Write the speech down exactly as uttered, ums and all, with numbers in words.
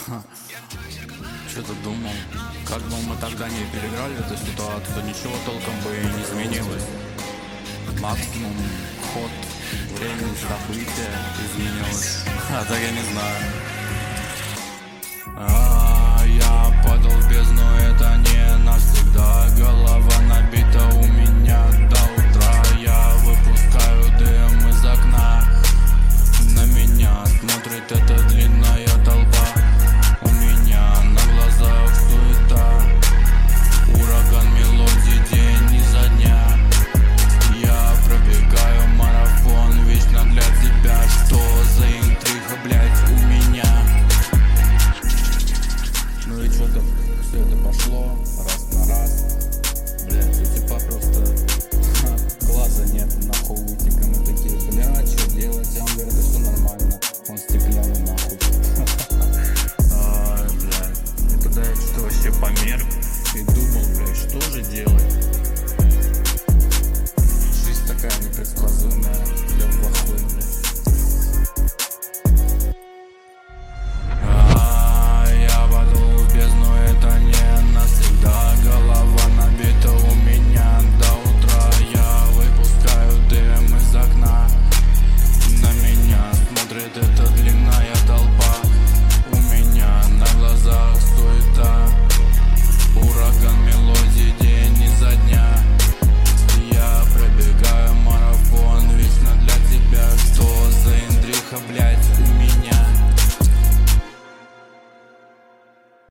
Что-то думал, как бы мы тогда не переиграли эту ситуацию, ничего толком бы и не изменилось. Максимум ход времени события изменилось. А так я не знаю.